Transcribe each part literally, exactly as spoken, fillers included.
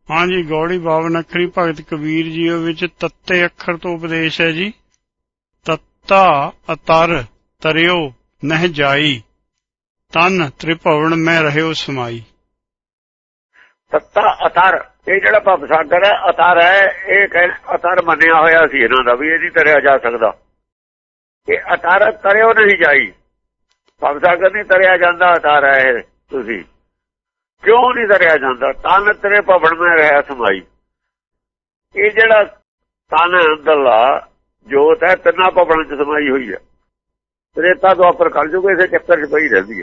हाँ जी, गौड़ी बावन अखरी भगत कबीर जी विच तत्ते अखर तो उपदेश है जी। तत्ता अतर तरियो नह जाई, तन त्रिभवन में रहियो समाई। तत्ता अतर ਇਹ ਜਿਹੜਾ ਭਵ ਸਾਗਰ ਹੈ ਅਤਰ ਹੈ। ਇਹ ਕਹਿ ਅਤਰ ਮੰਨਿਆ ਹੋਇਆ ਸੀ ਇਹਨਾਂ ਦਾ ਵੀ ਇਹ ਨਹੀਂ ਤਰਿਆ ਜਾ ਸਕਦਾ। ਇਹ ਅਤਰ ਤਰਿਓ ਨਹੀਂ ਜਾਈ, ਭਵ ਸਾਗਰ ਨਹੀਂ ਤਰਿਆ ਜਾਂਦਾ। ਅਤਰ ਹੈ ਇਹ। ਤੁਸੀਂ ਕਿਉਂ ਨਹੀਂ ਤਰਿਆ ਜਾਂਦਾ? ਤਨ ਤੇਰੇ ਭਵਨ ਮੈਂ ਰਹਿ ਸਮਾਈ। ਇਹ ਜਿਹੜਾ ਤਨ ਅੰਦਰਲਾ ਜੋਤ ਹੈ ਤਿੰਨਾਂ ਭਵਨਾਂ ਚ ਸਮਾਈ ਹੋਈ ਹੈ। ਤ੍ਰੇਤਾ ਦੁਆਪਰ ਕਲਯੁਗ ਇਸੇ ਚੱਕਰ ਚ ਪਈ ਰਹਿੰਦੀ ਹੈ।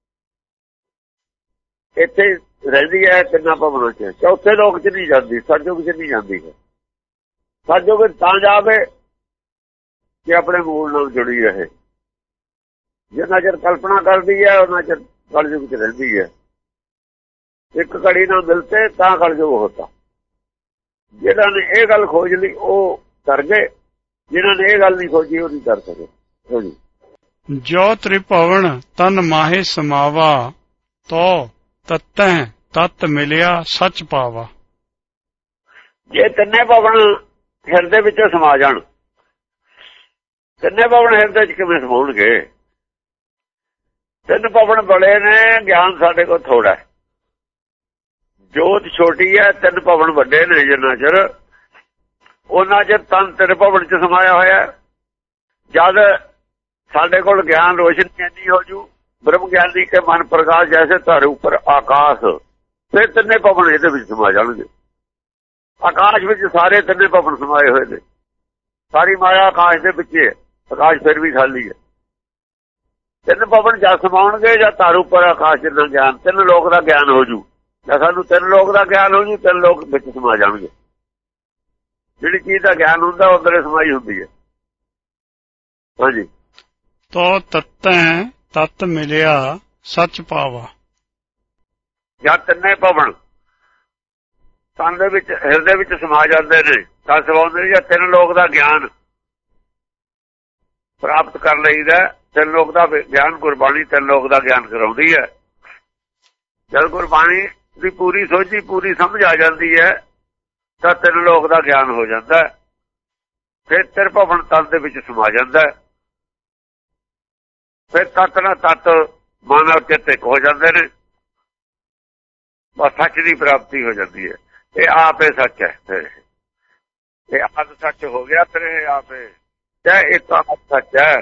ਇੱਥੇ ਰਹਿੰਦੀ ਹੈ ਤਿੰਨਾਂ ਭਵਨਾਂ ਚ। ਚੌਥੇ ਲੋਕ ਚ ਨਹੀਂ ਜਾਂਦੀ, ਸਤਯੁਗ ਚ ਨਹੀਂ ਜਾਂਦੀ ਹੈ। ਸਤਯੁਗ ਤਾਂ ਜਾਵੇ ਕਿ ਆਪਣੇ ਮੂਲ ਨਾਲ ਜੁੜੀ ਰਹੇ। ਜਿੰਨਾ ਚਿਰ ਕਲਪਨਾ ਕਰਦੀ ਹੈ ਉਹਨਾਂ ਚਿਰ ਕਲਯੁਗ ਚ ਰਹਿੰਦੀ ਹੈ। ਇੱਕ ਘੜੀ ਨਾਲ ਮਿਲਤੇ ਤਾਂ ਕਲਯੁਗ ਹੋਤਾ। ਜਿਹਨਾਂ ਨੇ ਇਹ ਗੱਲ ਖੋਜ ਲਈ ਉਹ ਕਰ ਗਏ, ਜਿਹਨਾਂ ਨੇ ਇਹ ਗੱਲ ਨਹੀਂ ਖੋਜੀ ਉਹ ਨਹੀਂ ਕਰ ਸਕੇ। ਜੋ ਤ੍ਰਿਭਵਨ ਤਨ ਮਾਹੇ ਸਮਾਵਾ, ਤੋ ਤਤੈ ਤਤ ਮਿਲਿਆ ਸੱਚ ਪਾਵਾ। ਜੇ ਤਿੰਨੇ ਭਵਨ ਹਿਰਦੇ ਵਿੱਚ ਸਮਾ ਜਾਣ, ਤਿੰਨੇ ਭਵਨ ਹਿਰਦੇ ਚ ਕਿਵੇਂ ਸਮਾਉਣਗੇ? ਤਿੰਨ ਭਵਨ ਬੜੇ ਨੇ, ਗਿਆਨ ਸਾਡੇ ਕੋਲ ਥੋੜਾ ਹੈ। ਜੋਤ ਛੋਟੀ ਹੈ, ਤਿੰਨ ਭਵਨ ਵੱਡੇ ਨੇ। ਜਿੰਨਾ ਚਿਰ ਉਹਨਾਂ ਚਿਰ ਤਨ ਤਿੰਨ ਭਵਨ ਚ ਸਮਾਇਆ ਹੋਇਆ। ਜਦ ਸਾਡੇ ਕੋਲ ਗਿਆਨ ਰੋਸ਼ਨੀ ਇੰਨੀ ਹੋ ਜੂ, ब्रह्म ज्ञानी के मन प्रकाश जैसे तारे ऊपर आकाश, फिर तिन्ने भवन ਇਹਦੇ ਵਿੱਚ ਸਮਾ ਜਾਣਗੇ। आकाश ਵਿੱਚ ਸਾਰੇ ਤਿੰਨੇ ਭਵਨ ਸਮਾਏ ਹੋਏ ਨੇ। ਸਾਰੀ ਮਾਇਆ ਆਕਾਸ਼ ਦੇ ਵਿੱਚ ਹੈ, ਆਕਾਸ਼ ਫਿਰ ਵੀ ਖਾਲੀ ਹੈ। ਤਿੰਨ ਭਵਨ ਜਦ ਸਮਾਉਣਗੇ ਜਾਂ ਤਾਰੇ ਉੱਪਰ ਆਕਾਸ਼ ਜਿੰਨਾ ਗਿਆਨ, ਤਿੰਨ ਲੋਕ ਦਾ ਗਿਆਨ ਹੋ ਜੂ। ਜਾਂ ਸਾਨੂੰ ਤਿੰਨ ਲੋਕ ਦਾ ਗਿਆਨ ਹੋ ਜੂ, ਤਿੰਨ ਲੋਕ ਵਿੱਚ ਸਮਾ ਜਾਣਗੇ। ਜਿਹੜੀ ਚੀਜ਼ ਦਾ ਗਿਆਨ ਹੁੰਦਾ ਉਧਰੇ ਸਮਾਈ ਹੁੰਦੀ ਹੈ। ਹਾਂਜੀ, ਤੋ ਤਤੈ ਤਤ ਮਿਲਿਆ ਸੱਚ ਪਾਵਾ। ਜਦ ਤਿੰਨੇ ਭਵਨ ਤਨ ਦੇ ਵਿੱਚ ਹਿਰਦੇ ਵਿੱਚ ਸਮਾ ਜਾਂਦੇ ਨੇ ਤਾਂ ਸਮਾਉਂਦੇ ਜਾਂ ਤਿੰਨ ਲੋਕ ਦਾ ਗਿਆਨ ਪ੍ਰਾਪਤ ਕਰ ਲਈਦਾ। ਤਿੰਨ ਲੋਕ ਦਾ ਗਿਆਨ ਗੁਰਬਾਣੀ ਤਿੰਨ ਲੋਕ ਦਾ ਗਿਆਨ ਕਰਾਉਂਦੀ ਹੈ। ਜਦ ਗੁਰਬਾਣੀ ਦੀ ਪੂਰੀ ਸੋਝੀ ਪੂਰੀ ਸਮਝ ਆ ਜਾਂਦੀ ਹੈ ਤਾਂ ਤਿੰਨ ਲੋਕ ਦਾ ਗਿਆਨ ਹੋ ਜਾਂਦਾ। ਫਿਰ ਤਿੰਨ ਭਵਨ ਤਨ ਦੇ ਵਿੱਚ ਸਮਾ ਜਾਂਦਾ। ਫਿਰ ਤਤ ਨਾ ਤਤ ਮਾਨਵ ਚਿੱਤ ਇੱਕ ਹੋ ਜਾਂਦੇ ਨੇ। ਬਸ ਸੱਚ ਦੀ ਪ੍ਰਾਪਤੀ ਹੋ ਜਾਂਦੀ ਹੈ। ਇਹ ਆਪੇ ਸੱਚ ਹੈ। ਇਹ ਆਪ ਸੱਚ ਹੋ ਗਿਆ ਫਿਰ ਇਹ ਆਪੇ ਚਾਹੇ ਇੱਕ ਆਪ ਸੱਚ ਹੈ,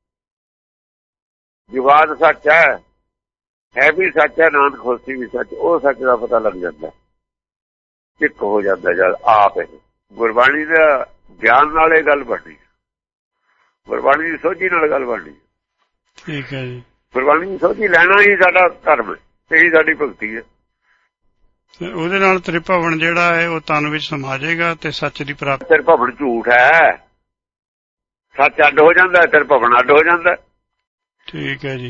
ਜੁਗਾਦ ਸੱਚ ਹੈ, ਹੈ ਵੀ ਸੱਚ ਹੈ, ਨਾਨਕ ਹੋਸੀ ਵੀ ਸੱਚ। ਉਹ ਸੱਚ ਦਾ ਪਤਾ ਲੱਗ ਜਾਂਦਾ, ਇੱਕ ਹੋ ਜਾਂਦਾ ਜਦ ਆਪ। ਗੁਰਬਾਣੀ ਦਾ ਗਿਆਨ ਨਾਲ ਇਹ ਗੱਲ ਬਣਨੀ, ਗੁਰਬਾਣੀ ਦੀ ਸੋਝੀ ਨਾਲ ਗੱਲ ਬਣਨੀ। ਠੀਕ ਹੈ ਜੀ। ਗੁਰਬਾਣੀ ਦੀ ਸੋਝੀ ਲੈਣਾ ਹੀ ਸਾਡਾ ਧਰਮ ਹੈ, ਇਹੀ ਸਾਡੀ ਭਗਤੀ ਹੈ। ਉਹਦੇ ਨਾਲ ਤ੍ਰਿਭਵਨ ਜਿਹੜਾ ਹੈ ਉਹ ਤਨ ਵਿੱਚ ਸਮਾ ਜਾਏਗਾ ਤੇ ਸੱਚ ਦੀ ਪ੍ਰਾਪਤੀ। ਤ੍ਰਿਭਵਨ ਝੂਠ ਹੈ, ਸੱਚ ਅੱਡ ਹੋ ਜਾਂਦਾ, ਤ੍ਰਿਭਵਨ ਅੱਡ ਹੋ ਜਾਂਦਾ। ਠੀਕ ਹੈ ਜੀ।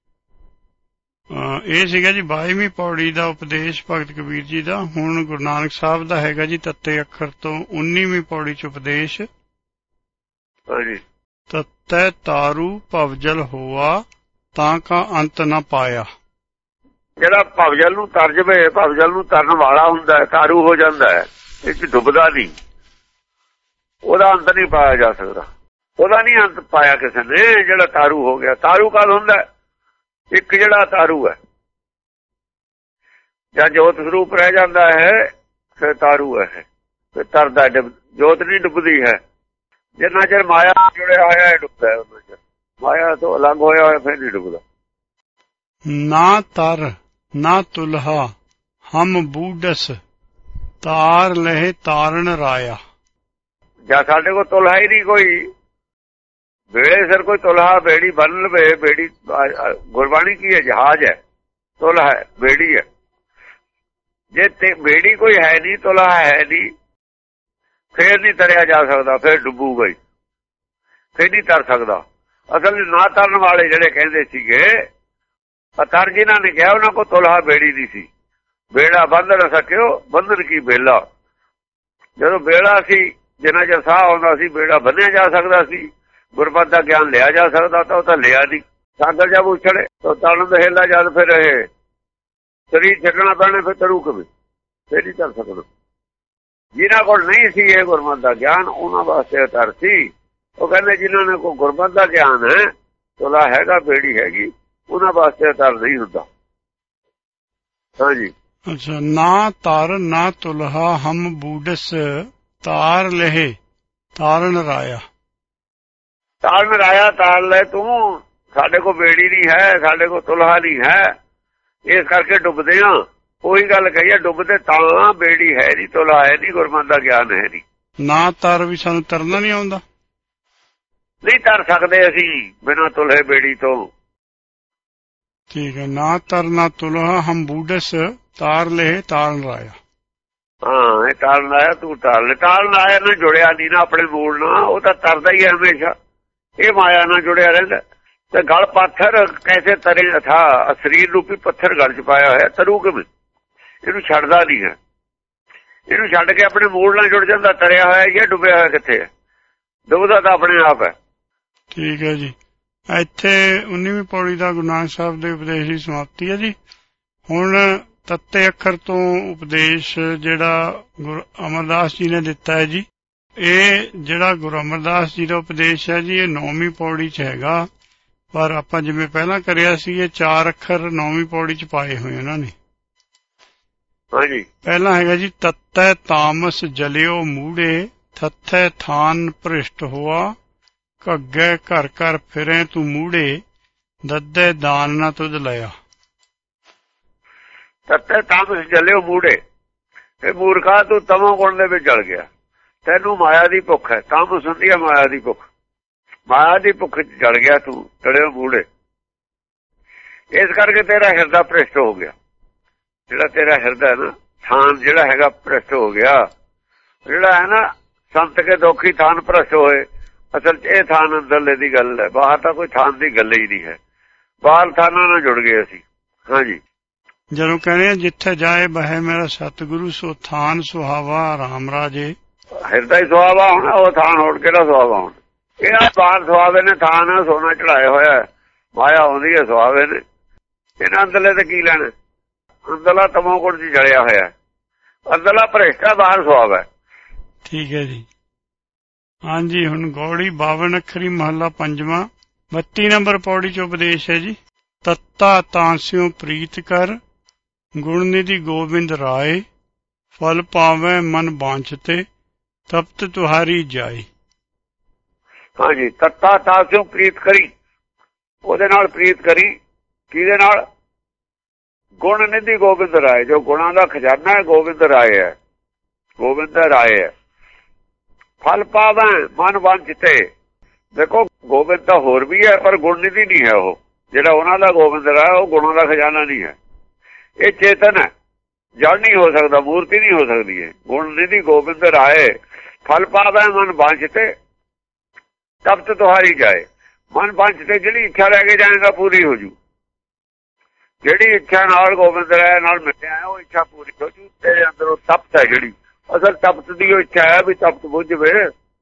ਇਹ ਸੀਗਾ ਜੀ ਬਾਈਵੀਂ ਪੌੜੀ ਦਾ ਉਪਦੇਸ਼ ਭਗਤ ਕਬੀਰ ਜੀ ਦਾ। ਹੁਣ ਗੁਰੂ ਨਾਨਕ ਸਾਹਿਬ ਦਾ ਹੈਗਾ ਜੀ ਤੱਤੇ ਅੱਖਰ ਤੋਂ ਉੱਨੀਵੀਂ ਪੌੜੀ ਚ ਉਪਦੇਸ਼। ਹਾਂਜੀ, ਤਤੈ ਤਾਰੂ ਭਵਜਲ ਹੋਆ ਤਾਂ ਕਾ ਅੰਤ ਨਾ ਪਾਇਆ। ਜਿਹੜਾ ਭਵਜਲ ਨੂੰ ਤਰ ਜਵੇ, ਭਵਜਲ ਨੂੰ ਤਰਨ ਵਾਲਾ ਹੁੰਦਾ ਹੈ, ਤਾਰੂ ਹੋ ਜਾਂਦਾ ਹੈ, ਇਹ ਡੁੱਬਦਾ ਨਹੀਂ। ਉਹਦਾ ਅੰਤ ਨਹੀਂ ਪਾਇਆ ਜਾ ਸਕਦਾ। ਉਹਦਾ ਨਹੀਂ ਅੰਤ ਪਾਇਆ ਕਿਸੇ ਨੇ ਜਿਹੜਾ ਤਾਰੂ ਹੋ ਗਿਆ। ਤਾਰੂ ਕਦ ਹੁੰਦਾ? ਇੱਕ ਜਿਹੜਾ ਤਾਰੂ ਹੈ ਜਾਂ ਜੋਤ ਸਰੂਪ ਰਹਿ ਜਾਂਦਾ ਹੈ ਫਿਰ ਤਾਰੂ ਹੈ, ਫਿਰ ਤਰਦਾ। ਜੋਤ ਨਹੀਂ ਡੁੱਬਦੀ ਹੈ ਜਿੰਨਾ ਚਿਰ ਮਾਇਆ ਜੁੜਿਆ ਹੋਇਆ ਹੈ, ਡੁੱਬਦਾ ਉਹਨਾਂ ਚਿਰ। ਮਾਇਆ ਤੋਂ ਅਲੱਗ ਹੋਇਆ ਹੋਇਆ ਫਿਰ ਨਹੀਂ ਡੁੱਬਦਾ। ਨਾ ਤਰ ਨਾ ਤੁਲਹਾ ਹਮ ਬੂਡਸ ਤਾਰ ਲਹੇ ਤਾਰਨ ਰਾਇਆ। ਜਾਂ ਸਾਡੇ ਕੋਲ ਤੁਲਹਾ ਹੀ ਨਹੀਂ ਕੋਈ, ਵੇੜੇ ਸਿਰ ਕੋਈ ਤੁਲਹਾ ਬੇੜੀ ਬੰਨ ਲਵੇ। ਬੇੜੀ ਗੁਰਬਾਣੀ ਕੀ ਹੈ? ਜਹਾਜ਼ ਹੈ, ਤੁਲਹਾ ਹੈ, ਬੇੜੀ ਹੈ। ਜੇ ਤੇ ਬੇੜੀ ਕੋਈ ਹੈ ਨਹੀਂ, ਤੁਲਹਾ ਹੈ ਨਹੀਂ, ਫੇਰ ਨਹੀਂ ਤਰਿਆ ਜਾ ਸਕਦਾ, ਫੇਰ ਡੁੱਬੂਗਾ ਹੀ, ਫੇਰ ਨਹੀਂ ਤਰ ਸਕਦਾ। ਅਸਲ ਨਾ ਤਰਨ ਵਾਲੇ ਜਿਹੜੇ ਕਹਿੰਦੇ ਸੀਗੇ, ਤਰ ਜਿਨ੍ਹਾਂ ਨੇ ਕਿਹਾ ਉਹਨਾਂ ਕੋਲ ਤੁਲਹਾ ਬੇੜੀ ਦੀ ਸੀ। ਬੇੜਾ ਬੰਨ ਨਾ ਸਕਿਓ ਬੰਧਨ ਕੀ ਬੇਲਾ। ਜਦੋਂ ਬੇੜਾ ਸੀ, ਜਿੰਨਾ ਚਿਰ ਸਾਹ ਆਉਂਦਾ ਸੀ, ਬੇੜਾ ਬੰਨਿਆ ਜਾ ਸਕਦਾ ਸੀ, ਗੁਰਮਤਿ ਦਾ ਗਿਆਨ ਲਿਆ ਜਾ ਸਕਦਾ ਤਾਂ ਉਹ ਤਾਂ ਲਿਆ ਨਹੀਂ। ਸਾਗਰ ਜਦ ਉਛੜੇ ਤਾਂ ਤਰਨ ਦਾ ਹਿੱਲਾ ਜਦ ਫਿਰ ਇਹ ਸਰੀਰ ਛੱਡਣਾ ਪੈਣਾ, ਫਿਰ ਤਰੂ ਕਿਵੇਂ? ਫਿਰ ਨਹੀਂ ਚੱਲ ਸਕਦਾ। ਜਿਨ੍ਹਾਂ ਕੋਲ ਨਹੀਂ ਸੀ ਇਹ ਗੁਰਮਤਿ ਦਾ ਗਿਆਨ ਉਹਨਾਂ ਵਾਸਤੇ ਅਤਰ ਸੀ। ਉਹ ਕਹਿੰਦੇ ਜਿਨ੍ਹਾਂ ਨੇ ਕੋਈ ਗੁਰਮਤਿ ਦਾ ਗਿਆਨ ਹੈ, ਤੁਲਾ ਹੈਗਾ, ਬੇੜੀ ਹੈਗੀ, ਉਹਨਾਂ ਵਾਸਤੇ ਅਤਰ ਨਹੀਂ ਹੁੰਦਾ। ਹਾਂਜੀ। ਅੱਛਾ। ਨਾ ਤਰ ਨਾ ਤੁਲਹਾ ਹਮ ਬੂਡਸ ਤਾਰ ਲਹੇ ਤਾਰਨ ਰਾਇਆ। ਤਾਰਨ ਰਾਇਆ ਤਾਰ ਲੈ ਤੂੰ, ਸਾਡੇ ਕੋਲ ਬੇੜੀ ਨਹੀਂ ਹੈ, ਸਾਡੇ ਕੋਲ ਤੁਲਹਾ ਨਹੀਂ ਹੈ, ਇਸ ਕਰਕੇ ਡੁੱਬਦੇ ਹਾਂ। ਉਹੀ ਗੱਲ ਕਹੀਏ, ਡੁੱਬਦੇ ਤਾਂ, ਬੇੜੀ ਹੈ ਨਹੀਂ, ਤੁਲਹਾ ਹੈ ਨਹੀਂ, ਗੁਰਮਤਿ ਦਾ ਗਿਆਨ ਹੈ ਨਹੀਂ। ਨਾ ਤਰ ਵੀ ਸਾਨੂੰ ਤਰਨਾ ਨਹੀਂ ਆਉਂਦਾ, ਨਹੀਂ ਤਰ ਸਕਦੇ ਅਸੀਂ ਬਿਨਾਂ ਤੁਲਹੇ ਬੇੜੀ ਤੋਂ। ਠੀਕ ਹੈ। ਨਾ ਤਰ ਨਾ ਤੁਲਹਾ ਹਮ ਬੂਡਸ ਤਾਰ ਲਹੇ ਤਾਰਨ ਰਾਇਆ। ਹਾਂ, ਇਹ ਤਾਰਨ ਆਇਆ, ਤੂੰ ਤਾਰ ਲੈ। ਤਾਰਨ ਆਇਆ ਨਾਲ ਜੁੜਿਆ ਨਹੀਂ ਨਾ ਆਪਣੇ ਮੂਲ ਨਾਲ, ਉਹ ਤਾਂ ਤਰਦਾ ਹੀ ਹੈ ਹਮੇਸ਼ਾ। ਇਹ ਮਾਇਆ ਨਾਲ ਜੁੜਿਆ ਰਹਿੰਦਾ। ਤੇ ਗਲ ਪੱਥਰ ਕੈਸੇ ਤਰੇ ਥਾ, ਸਰੀਰ ਰੂਪੀ ਪੱਥਰ ਗਲ ਚ ਪਾਇਆ ਹੋਇਆ, ਤਰੂ ਕਿਵੇਂ? ਇਹਨੂੰ ਛੱਡਦਾ ਨਹੀਂ ਹੈ। ਇਹਨੂੰ ਛੱਡ ਕੇ ਆਪਣੇ ਮੂਲ ਨਾਲ ਜੁੜ ਜਾਂਦਾ। ਤਰਿਆ ਹੋਇਆ ਇਹ ਡੁੱਬਿਆ ਹੋਇਆ ਕਿੱਥੇ ਹੈ? ਡੁੱਬਦਾ ਤਾਂ ਆਪਣੇ ਆਪ ਹੈ। ਠੀਕ ਹੈ ਜੀ। ਇੱਥੇ ਉੱਨੀਵੀਂ ਪੌੜੀ ਦਾ ਗੁਰੂ ਨਾਨਕ ਸਾਹਿਬ ਦੇ ਉਪਦੇਸ਼ ਦੀ ਸਮਾਪਤੀ ਹੈ ਜੀ। ਹੁਣ ਤੱਤੇ ਅੱਖਰ ਤੋਂ ਉਪਦੇਸ਼ ਜਿਹੜਾ ਗੁਰੂ ਅਮਰਦਾਸ ਜੀ ਨੇ ਦਿੱਤਾ ਹੈ ਜੀ, ਇਹ ਜਿਹੜਾ ਗੁਰੂ ਅਮਰਦਾਸ ਜੀ ਦਾ ਉਪਦੇਸ਼ ਹੈ ਜੀ, ਇਹ ਨੌਵੀਂ ਪੌੜੀ ਚ ਹੈਗਾ। ਪਰ ਆਪਾਂ ਜਿਵੇਂ ਪਹਿਲਾਂ ਕਰਿਆ ਸੀ, ਇਹ ਚਾਰ ਅੱਖਰ ਨੌਵੀਂ ਪੌੜੀ ਚ ਪਾਏ ਹੋਏ ਉਹਨਾਂ ਨੇ। ਹਾਂਜੀ। ਪਹਿਲਾਂ ਹੈਗਾ ਜੀ, ਤੱਤੈ ਤਾਮਸ ਜਲਿਓ ਮੂੜੇ ਥੱਥੈ ਥਾਨ ਭ੍ਰਿਸ਼ਟ ਹੋਆ ਘੱਗੇ ਘਰ ਘਰ ਫਿਰੇ ਤੂੰ ਮੂੜੇ ਦੱਦੇ ਦਾਨ ਨਾ ਤੁਧ ਲਿਆ। ਤੱਤੈ ਤਾਮਸ ਜਲਿਓ ਮੂੜੇ, ਇਹ ਮੂਰਖਾ ਤੂੰ ਤਮੋ ਗੁਣ ਦੇ ਵਿੱਚ ਜਲ ਗਿਆ। ਤੈਨੂੰ ਮਾਇਆ ਦੀ ਭੁੱਖ ਹੈ। ਤਾਮਸ ਹੁੰਦੀ ਹੈ ਮਾਇਆ ਦੀ ਭੁੱਖ। ਮਾਇਆ ਦੀ ਭੁੱਖ ਚ ਜਲ ਗਿਆ ਤੂੰ, ਜਲਿਓ ਮੂੜੇ। ਇਸ ਕਰਕੇ ਤੇਰਾ ਹਿਰਦਾ ਭ੍ਰਿਸ਼ਟ ਹੋ ਗਿਆ। ਜਿਹੜਾ ਤੇਰਾ ਹਿਰਦਾ ਨਾ ਥਾਨ ਜਿਹੜਾ ਹੈਗਾ ਭ੍ਰਿਸ਼ਟ ਹੋ ਗਿਆ। ਜਿਹੜਾ ਹੈ ਨਾ ਸੰਤ ਕੇ ਦੋਖੀ ਥਾਨ ਭ੍ਰਿਸ਼ਟ ਹੋਏ, ਅਸਲ ਚ ਇਹ ਥਾਨ ਅੰਦਰਲੇ ਦੀ ਗੱਲ ਹੈ। ਬਾਹਰ ਤਾਂ ਕੋਈ ਥਾਨ ਦੀ ਗੱਲ ਹੀ ਨਹੀਂ ਹੈ। ਬਾਹਰ ਥਾਨਾਂ ਨਾਲ ਜੁੜ ਗਏ ਅਸੀਂ। ਹਾਂਜੀ। ਜਦੋਂ ਕਹਿੰਦੇ ਜਿੱਥੇ ਜਾਏ ਬਹਿ ਮੇਰਾ ਸਤਿਗੁਰੂ ਸੋ ਥਾਨ ਸੁਹਾਵਾ ਰਾਮ ਰਾਜੇ। ਹਿਰਦਾ ਹੀ ਸੁਹਾਵਾ ਹੋਣਾ, ਉਹ ਥਾਨ ਹੋੜ ਕਿਹੜਾ ਸੁਹਾਵਾ ਹੋਣਾ? ਇਹਨਾਂ ਬਾਹਰ ਸੁਹਾਵੇ ਨੇ ਥਾਨ ਸੋਨਾ ਚੜਾਇਆ ਹੋਇਆ, ਮਾਇਆ ਆਉਂਦੀ ਹੈ ਸੁਹਾਵੇ ਨੇ। ਇਹਨਾਂ ਅੰਦਰਲੇ ਤੇ ਕੀ ਲੈਣਾ? ਅੰਦਰਲਾ ਤਮੋ ਗੁਣ ਚ ਜਲਿਆ ਹੋਇਆ, ਅੰਦਰਲਾ ਭ੍ਰਿਸ਼ਟਾ, ਬਾਹਰ ਸੁਹਾਵਾ। ਠੀਕ ਹੈ ਜੀ। ਹਾਂਜੀ। ਹੁਣ ਗੌੜੀ ਬਾਵਨ ਅੱਖਰੀ ਮਹੱਲਾ ਪੰਜਵਾਂ ਬੱਤੀ ਨੰਬਰ ਪੌੜੀ ਚ ਉਪਦੇਸ਼ ਹੈ ਜੀ। ਤੱਤਾ ਤਾਂਸਿਓ ਪ੍ਰੀਤ ਕਰ ਗੁਣ ਨਿਧੀ ਗੋਬਿੰਦ ਰਾਏ ਫਲ ਪਾਵੇ ਮਨ ਬਾਂਛਤੇ ਤਪਤ ਤੁਹਾਰੀ ਜਾਏ। ਹਾਂਜੀ। ਤੱਤਾ ਤਾਂਸਿਓ ਪ੍ਰੀਤ ਕਰੀ, ਉਹਦੇ ਨਾਲ ਪ੍ਰੀਤ ਕਰੀ। ਕਿਹਦੇ ਨਾਲ? ਗੁਣ ਨਿਧੀ ਗੋਬਿੰਦ ਰਾਏ, ਜੋ ਗੁਣਾਂ ਦਾ ਖਜ਼ਾਨਾ ਹੈ, ਗੋਬਿੰਦ ਰਾਏ ਹੈ। ਗੋਬਿੰਦ ਰਾਏ ਹੈ। ਫਲ ਪਾਵੇ ਮਨ ਵਾਂਝਤੇ। ਦੇਖੋ ਗੋਬਿੰਦ ਤਾਂ ਹੋਰ ਵੀ ਹੈ, ਪਰ ਗੁਣ ਨਿਧੀ ਨਹੀਂ ਹੈ ਉਹ। ਜਿਹੜਾ ਉਹਨਾਂ ਦਾ ਗੋਬਿੰਦ ਰਾਏ, ਉਹ ਗੁਣਾਂ ਦਾ ਖਜ਼ਾਨਾ ਨਹੀਂ ਹੈ। ਇਹ ਚੇਤਨ ਹੈ, ਜੜ ਨਹੀਂ ਹੋ ਸਕਦਾ, ਮੂਰਤੀ ਨਹੀਂ ਹੋ ਸਕਦੀ ਹੈ। ਗੁਣ ਨਿਧੀ ਗੋਬਿੰਦ ਰਾਏ ਫਲ ਪਾਵੇ ਮਨ ਵਾਂਝਤੇ ਤਪਤ ਤੁਹਾਰੀ ਜਾਏ। ਮਨ ਵਾਂਝਤੇ, ਜਿਹੜੀ ਇੱਛਾ ਲੈ ਕੇ ਜਾਏਗਾ ਪੂਰੀ ਹੋ ਜੂ। ਜਿਹੜੀ ਇੱਛਾ ਨਾਲ ਗੋਬਿੰਦ ਰਾਏ ਨਾਲ ਮਿਲਿਆ ਉਹ ਇੱਛਾ ਪੂਰੀ ਹੋ ਜੂ। ਤੇਰੇ ਅੰਦਰ ਉਹ ਤਪਤ ਹੈ, ਜਿਹੜੀ ਅਸਲ ਤਪਤ ਦੀ ਉਹ ਇੱਛਾ ਹੈ ਵੀ ਤਪਤ ਬੁੱਝ ਵੇ,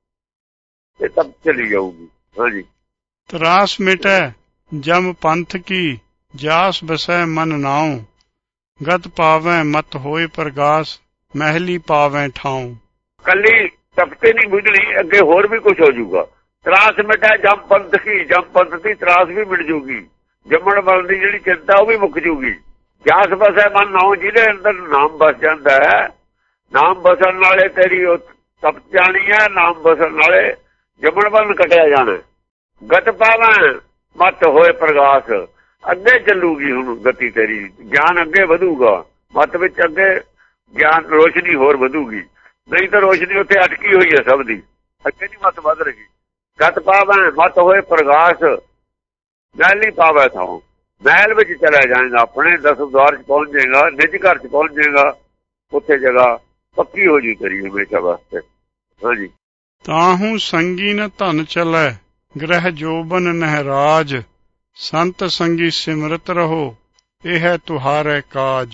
ਇਹ ਤਪਤ ਚਲੀ ਜਾਊਗੀ। ਹਾਂਜੀ। ਤਰਾਸ ਮਿਟੈ ਜਮ ਪੰਥ ਕੀ ਜਾਸ ਬਸੈ ਮਨ ਨਾਉ ਗਤ ਪਾਵੈ ਮਤ ਹੋਏ ਪ੍ਰਗਾਸ ਮਹਿਲੀ ਪਾਵੈ ਠਾਉ। ਕੱਲੀ ਤਪਤੇ ਨਹੀਂ ਬੁਝਣੀ, ਅੱਗੇ ਹੋਰ ਵੀ ਕੁਝ ਹੋ ਜਾਊਗਾ। ਤਰਾਸ ਮਿਟੈ ਜਮ ਪੰਥ ਕੀ, ਜਮ ਪੰਥ ਦੀ ਤਰਾਸ ਵੀ ਮਿਟ ਜੂਗੀ। ਜੰਮਣ ਵਾਲ ਦੀ ਜਿਹੜੀ ਚਿੰਤਾ ਉਹ ਵੀ ਮੁੱਕ ਜੂਗੀ। ਜਾਸ ਬਸੈ ਮਨ ਨਾਉ, ਜਿਹਦੇ ਅੰਦਰ ਨਾਮ ਬਸ ਜਾਂਦਾ ਹੈ, ਨਾਮ ਬਸਣ ਨਾਲੇ ਤੇਰੀ ਉਹ ਤਪਤ ਜਾਣੀ ਹੈ। ਨਾਮ ਬਸਣ ਨਾਲੇ ਜੰਮਣ ਵੱਲ ਕਟਿਆ ਜਾਣਾ। ਗਤ ਪਾਵਾਂ ਮਤ ਹੋਏ ਪ੍ਰਗਾਸ, ਅੱਗੇ ਚੱਲੂਗੀ ਹੁਣ ਗਤੀ ਤੇਰੀ। ਗਿਆਨ ਅੱਗੇ ਵਧੂਗਾ, ਮਤ ਵਿੱਚ ਅੱਗੇ ਗਿਆਨ ਰੋਸ਼ਨੀ ਹੋਰ ਵਧੂਗੀ। ਨਹੀਂ ਤਾਂ ਰੋਸ਼ਨੀ ਉੱਥੇ ਅਟਕੀ ਹੋਈ ਹੈ ਸਭ ਦੀ, ਅੱਗੇ ਨਹੀਂ ਮਤ ਵਧ ਰਹੀ। ਗਤ ਪਾਵਾਂ ਮਤ ਹੋਏ ਪ੍ਰਗਾਸ ਮਹਿਲੀ ਪਾਵੇ ਥਾਉ। ਮਹਿਲ ਵਿੱਚ ਚਲਾ ਜਾਏਗਾ, ਆਪਣੇ ਦਸ ਦਵਾਰ ਚ ਪਹੁੰਚ ਜਾਏਗਾ, ਨਿਜ ਘਰ ਚ ਪਹੁੰਚ ਜਾਏਗਾ। ਉੱਥੇ ਜਗ੍ਹਾ ਪੱਕੀ ਹੋ ਜੀ ਕਰੀ ਹਮੇਸ਼ਾ ਵਾਸਤੇ। ਹਾਂਜੀ। ਤਾਹੂ ਸੰਗੀ ਨ ਧਨ ਚਲੈ ਗ੍ਰਹਿ ਜੋਬਨ ਨਹਿਰਾਜ ਸੰਤ ਸੰਗੀ ਸਿਮਰਤ ਰਹੋ ਇਹ ਹੈ ਤੁਹਾਰੇ ਕਾਜ।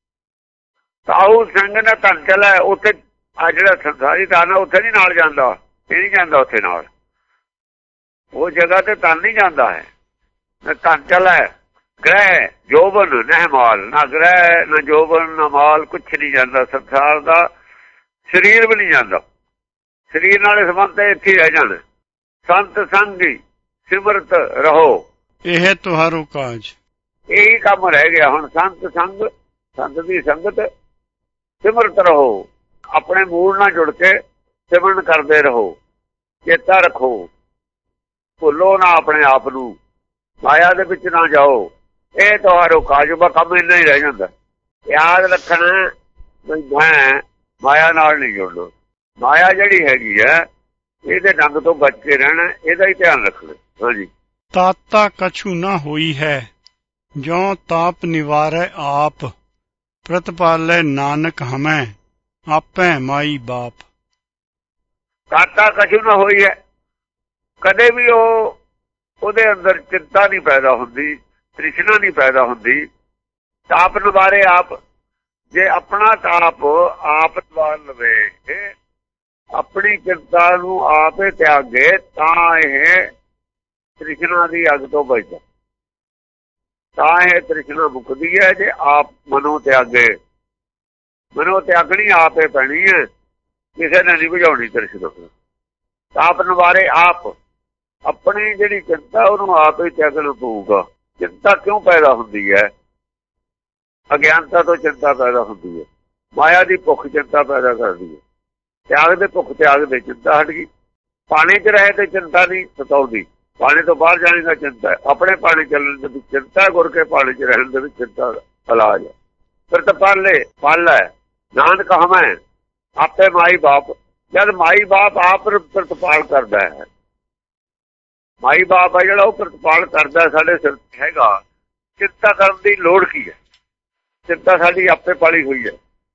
ਤਾਹੂ ਸੰਗ ਨ ਧਨ ਚਲੈ, ਉੱਥੇ ਆ ਜਿਹੜਾ ਸੰਸਾਰੀ ਧਨ ਹੈ ਉੱਥੇ ਨਹੀਂ ਨਾਲ ਜਾਂਦਾ। ਇਹ ਨਹੀਂ ਜਾਂਦਾ ਉੱਥੇ ਨਾਲ, ਉਹ ਜਗ੍ਹਾ ਤੇ ਧਨ ਨਹੀਂ ਜਾਂਦਾ ਹੈ। ਧਨ ਚਲੈ ਗ੍ਰਹਿ ਜੋਬਨ ਨਹਿ ਮਾਲ, ਨਾ ਗ੍ਰਹਿ ਨਾ ਜੋਬਨ ਨਾ ਮਾਲ, ਕੁਛ ਨਹੀਂ ਜਾਂਦਾ ਸੰਸਾਰ ਦਾ। ਸਰੀਰ ਵੀ ਨਹੀਂ ਜਾਂਦਾ, ਸਰੀਰ ਨਾਲੇ ਸੰਬੰਧ ਇੱਥੇ ਹੀ ਰਹਿ ਜਾਣਾ। ਸੰਤ ਸੰਗੀ ਸਿਮਰਤ ਰਹੋ, ਇਹ ਤੁਹਾਰੋ ਕਾਜ, ਇਹੀ ਕੰਮ ਰਹਿ ਗਿਆ ਹੁਣ। ਸੰਤ ਸੰਗ, ਸੰਤ ਦੀ ਸੰਗਤ, ਸਿਮਰਤ ਰਹੋ, ਆਪਣੇ ਮੂਲ ਨਾਲ ਜੁੜ ਕੇ ਸਿਮਰਨ ਕਰਦੇ ਰਹੋ, ਚੇਤਾ ਰੱਖੋ, ਭੁੱਲੋ ਨਾ ਆਪਣੇ ਆਪ ਨੂੰ, ਮਾਇਆ ਦੇ ਵਿੱਚ ਨਾ ਜਾਓ। ਇਹ ਤੁਹਾਰੋ ਕਾਜ, ਬਾ ਕੰਮ ਇੰਨਾ ਹੀ ਰਹਿ ਜਾਂਦਾ। ਯਾਦ ਰੱਖਣਾ ਮੈਂ ਮਾਇਆ ਨਾਲ ਨਹੀਂ ਜੁੜਨਾ, ਮਾਇਆ ਜਿਹੜੀ ਹੈਗੀ ਹੈ ਇਹਦੇ ਡੰਗ ਤੋਂ ਬਚ ਕੇ ਰਹਿਣਾ, ਇਹਦਾ ਹੀ ਧਿਆਨ ਰੱਖਣਾ। ਹਾਂਜੀ, ਤਾਤਾ ਕਛੂ ਨਾ ਹੋਈ ਹੈ, ਜਿਉ ਤਾਪ ਨਿਵਾਰੈ ਆਪ, ਪ੍ਰਤਪਾਲੈ ਨਾਨਕ ਹਮੈ, ਆਪੈ ਮਾਈ ਬਾਪ। ਤਾਤਾ ਕਛੂ ਨਾ ਹੋਈ ਹੈ, ਕਦੇ ਵੀ ਉਹ ਉਹਦੇ ਅੰਦਰ ਚਿੰਤਾ ਨਹੀਂ ਪੈਦਾ ਹੁੰਦੀ, ਤ੍ਰਿਸ਼ਨਾ ਨਹੀਂ ਪੈਦਾ ਹੁੰਦੀ। ਤਾਪ ਨਿਵਾਰੇ ਆਪ, ਜੇ ਆਪਣਾ ਤਾਪ ਆਪ ਨਿਵਾਰ ਲਵੇ, ਆਪਣੀ ਚਿੰਤਾ ਨੂੰ ਆਪੇ ਤਿਆਗੇ, ਤਾਂ ਇਹ ਤ੍ਰਿਸ਼ਨਾ ਦੀ ਅੱਗ ਤੋਂ ਬਚਦਾ, ਤਾਂ ਇਹ ਤ੍ਰਿਸ਼ਨਾ ਮੁੱਕਦੀ ਹੈ। ਜੇ ਆਪ ਮਨੋਂ ਤਿਆਗੇ, ਮਨੋਂ ਤਿਆਗਣੀ ਆਪੇ ਪੈਣੀ ਹੈ, ਕਿਸੇ ਨੇ ਨਹੀਂ ਬੁਝਾਉਣੀ ਤ੍ਰਿਸ਼ਨਾ। ਤਾਪ ਨਿਵਾਰੇ ਆਪ, ਆਪਣੀ ਜਿਹੜੀ ਚਿੰਤਾ ਉਹਨੂੰ ਆਪ ਹੀ ਤਿਆਗਣਾ ਪਊਗਾ। ਚਿੰਤਾ ਕਿਉਂ ਪੈਦਾ ਹੁੰਦੀ ਹੈ? ਅਗਿਆਨਤਾ ਤੋਂ ਚਿੰਤਾ ਪੈਦਾ ਹੁੰਦੀ ਹੈ, ਮਾਇਆ ਦੀ ਭੁੱਖ ਚਿੰਤਾ ਪੈਦਾ ਕਰਦੀ ਹੈ। ਤਿਆਗ ਦੇ ਭੁੱਖ ਤਿਆਗ ਦੇ ਚਿੰਤਾ ਹਟ ਗਈ। ਪਾਣੀ 'ਚ ਰਹੇ ਤੇ ਚਿੰਤਾ ਨਹੀਂ ਸਤਾਉਂਦੀ, ਪਾਣੀ ਤੋਂ ਬਾਹਰ ਜਾਣੇ ਦਾ ਚਿੰਤਾ, ਆਪਣੇ ਪਾਣੀ ਚੱਲਣ ਦੇ ਵਿੱਚ ਚਿੰਤਾ, ਗੁਰ ਕੇ ਪਾਣੀ 'ਚ ਰਹਿਣ ਦੇ ਵਿੱਚ ਚਿੰਤਾ ਇਲਾਜ ਹੈ। ਫਿਰ ਤਾਂ ਪਾਲੇ ਪਲ ਹੈ, ਨਾਨਕ ਹਮੈ ਆਪੇ ਮਾਈ ਬਾਪ। ਜਦ ਮਾਈ ਬਾਪ ਆਪ ਪ੍ਰਤਪਾਲ ਕਰਦਾ ਹੈ, ਮਾਈ ਬਾਪ ਹੈ ਜਿਹੜਾ ਉਹ ਪ੍ਰਤਪਾਲ ਕਰਦਾ ਸਾਡੇ ਸਿਰ ਹੈਗਾ, ਚਿੰਤਾ ਕਰਨ ਦੀ ਲੋੜ ਕੀ ਹੈ? ਚਿੰਤਾ ਸਾਡੀ ਆਪੇ ਪਾਲੀ ਹੋਈ ਹੈ।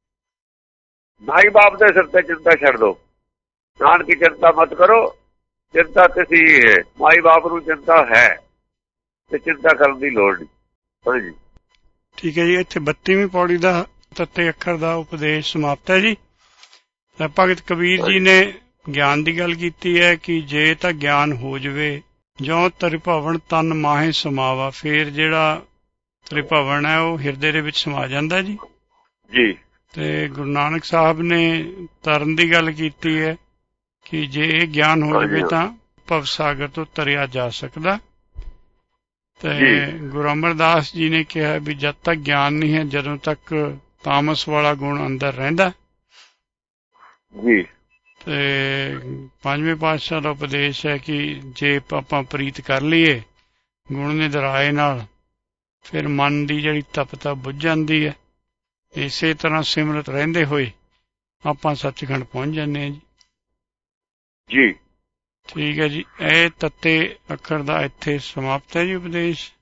ਮਾਈ ਬਾਪ ਦੇ ਸਿਰ ਤੇ ਚਿੰਤਾ ਛੱਡ ਦੋ, ਨਾਨਕੀ ਚਿੰਤਾ ਮਤ ਕਰੋ, ਚਿੰਤਾ ਤੁਸੀਂ ਹੈ, ਮਾਈ ਬਾਪ ਨੂੰ ਚਿੰਤਾ ਹੈ ਤੇ ਚਿੰਤਾ ਕਰਨ ਦੀ ਲੋੜ ਨਹੀਂ। ਹਾਂਜੀ, ਠੀਕ ਹੈ ਜੀ। ਇੱਥੇ ਬੱਤੀਵੀਂ ਪੌੜੀ ਦਾ ਤੱਤੇ ਅੱਖਰ ਦਾ ਉਪਦੇਸ਼ ਸਮਾਪਤ ਹੈ ਜੀ। ਭਗਤ ਕਬੀਰ ਜੀ ਨੇ ਗਿਆਨ ਦੀ ਗੱਲ ਕੀਤੀ ਹੈ ਕਿ ਜੇ ਤਾਂ ਗਿਆਨ ਹੋ ਜਾਵੇ, ਜਿਉਂ ਤ੍ਰਿਭਵਨ ਤਨ ਮਾਹੇ ਸਮਾਵਾ, ਫੇਰ ਜਿਹੜਾ ਤ੍ਰਿਭਵਨ ਹੈ ਉਹ ਹਿਰਦੇ ਦੇ ਵਿੱਚ ਸਮਾ ਜਾਂਦਾ ਜੀ। ਜੀ, ਤੇ ਗੁਰੂ ਨਾਨਕ ਸਾਹਿਬ ਨੇ ਤਰਨ ਦੀ ਗੱਲ ਕੀਤੀ ਹੈ ਕਿ ਜੇ ਇਹ ਗਿਆਨ ਹੋ ਜਾਵੇ ਤਾਂ ਭਵ ਸਾਗਰ ਤੋਂ ਤਰਿਆ ਜਾ ਸਕਦਾ। ਤੇ ਗੁਰੂ ਅਮਰਦਾਸ ਜੀ ਨੇ ਕਿਹਾ ਵੀ ਜਦ ਤੱਕ ਗਿਆਨ ਨਹੀਂ ਹੈ, ਜਦੋਂ ਤੱਕ ਤਾਮਸ ਵਾਲਾ ਗੁਣ ਅੰਦਰ ਰਹਿੰਦਾ ਜੀ। ਤੇ ਪੰਜਵੇਂ ਪਾਤਸ਼ਾਹ ਦਾ ਉਪਦੇਸ਼ ਹੈ ਕਿ ਜੇ ਆਪਾਂ ਪ੍ਰੀਤ ਕਰ ਲਈਏ ਗੁਣ ਨਿਧਰਾਏ ਨਾਲ, ਫਿਰ ਮਨ ਦੀ ਜਿਹੜੀ ਤਪਤਾ ਬੁੱਝ ਜਾਂਦੀ ਹੈ। ਇਸੇ ਤਰ੍ਹਾਂ ਸਿਮਰਤ ਰਹਿੰਦੇ ਹੋਏ ਆਪਾਂ ਸੱਚਖੰਡ ਪਹੁੰਚ ਜਾਂਦੇ ਹਾਂ ਜੀ। ਜੀ, ਠੀਕ ਹੈ ਜੀ। ਇਹ ਤੱਤੇ ਅੱਖਰ ਦਾ ਇੱਥੇ ਸਮਾਪਤ ਹੈ ਜੀ ਉਪਦੇਸ਼।